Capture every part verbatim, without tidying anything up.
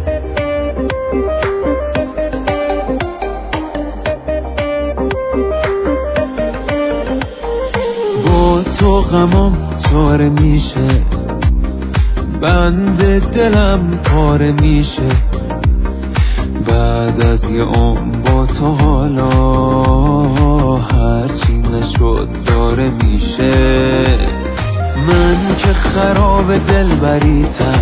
با تو غمام چاره میشه، بند دلم پاره میشه. بعد از یه عمر با تو حالا هرچی نشد داره میشه. من که خراب دل بریتم،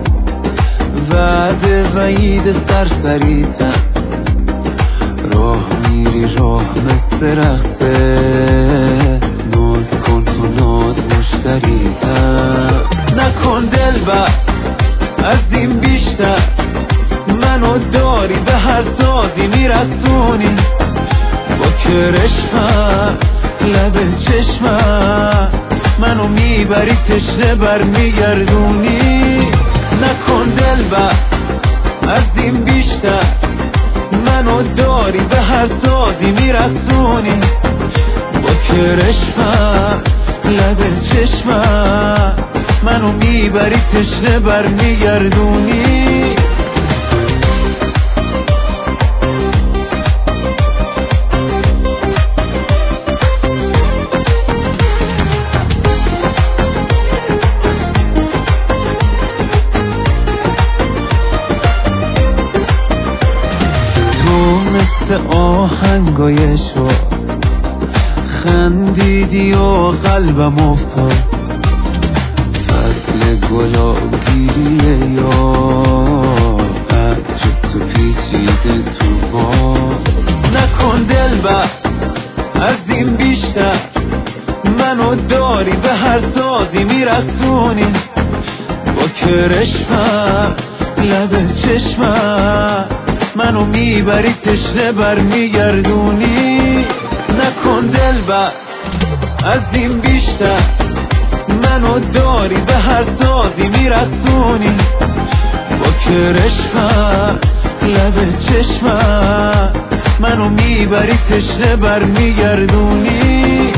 وعده وعید سرسریتم. راه میری راه مثل رقصه، ناز کن تو ناز مشتریتم. نکن دل بر از این بیشتر، منو داری به هر سازی میرسونی. با کرشمم لب چشمم منو میبری تشنه بر میگردونی. نکن دل بر از این بیشتر، منو داری به هر سازی میرسونی. با کرشمم لب چشمم منو میبری تشنه بر میگردونی. آهنگای شو خندیدی و قلبم افتاد. فصل گلاب گیریه یا عطر تو پیچیده تو با. نکن دل بر از این بیشتر، منو داری به هر سازی میرسونی. با کرشمم لب چشمم منو میبری تشنه بر میگردونی. نکن دل بر از این بیشتر، منو داری به هر سازی میرسونی. با کرشمم لب چشمم منو میبری تشنه بر میگردونی.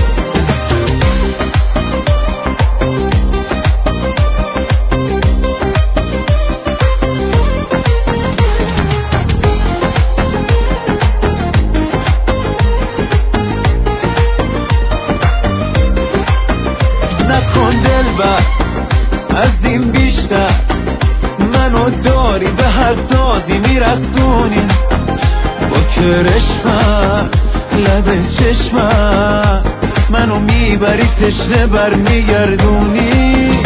نکن دل بر از این بیشتر، منو داری به هر سازی میرسونی. با کرشمم لب چشمم منو میبری تشنه بر میگردونی.